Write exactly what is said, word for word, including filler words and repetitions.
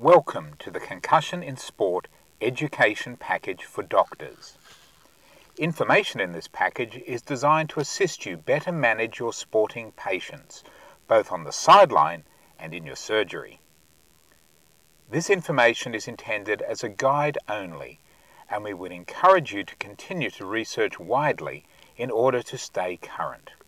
Welcome to the Concussion in Sport Education Package for Doctors. Information in this package is designed to assist you better manage your sporting patients, both on the sideline and in your surgery. This information is intended as a guide only, and we would encourage you to continue to research widely in order to stay current.